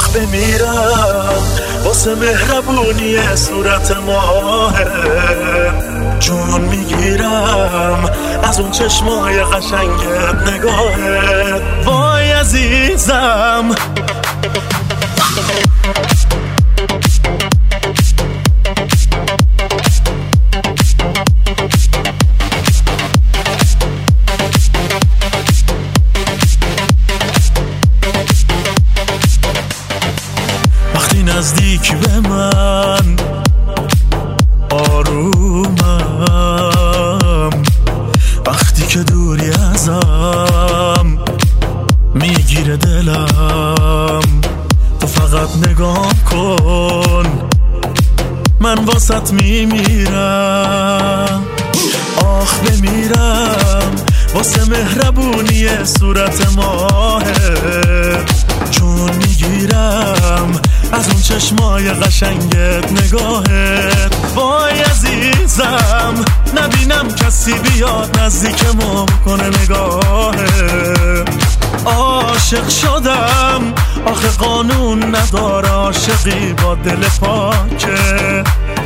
بمیرم واسه مهربونی صورت ماهه، جون میگیرم از اون چشمای قشنگت نگاهت. وای عزیزم وقتی نزدیک به من آرومم، وقتی که دوری ازم میگیره دلم. تو فقط نگاه کن من واسط میمیرم. آخ بمیرم واسه مهربونی صورت ماهه، جون میگیرم از اون چشمای قشنگت نگاهت. وای عزیزم نبینم کسی بیاد نزدیکمو کنه نگاهت. عاشق شدم آخه قانون نداره عاشقی با دل پاکه.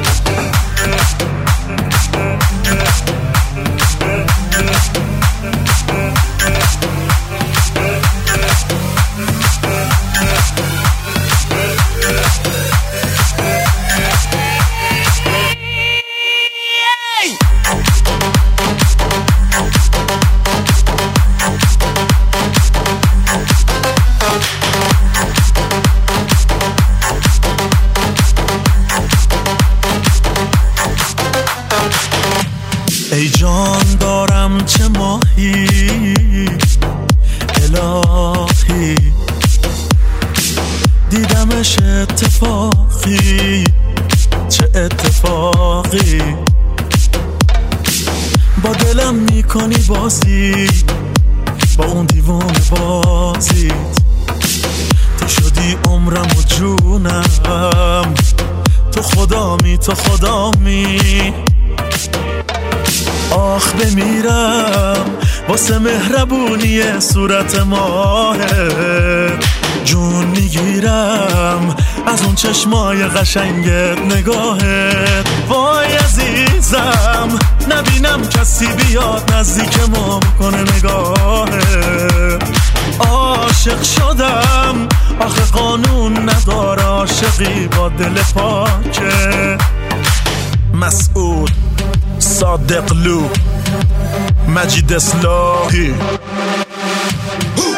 ای جان دارم چه ماهی الهی، دیدمش اتفاقی چه اتفاقی. با دلم میکنی بازی با اون دیوونه بازی. تو شدی عمرم و جونم، تو خدامی تو خدامی. آخ بمیرم واسه مهربونی صورت ماهه، جون میگیرم از اون چشمای قشنگت نگاهت. وای عزیزم نبینم کسی بیاد نزدیکمو کنه نگاهت. عاشق شدم آخه قانون نداره عاشقی با دل پاکه. مسعود صادق لو مجید اصلاحی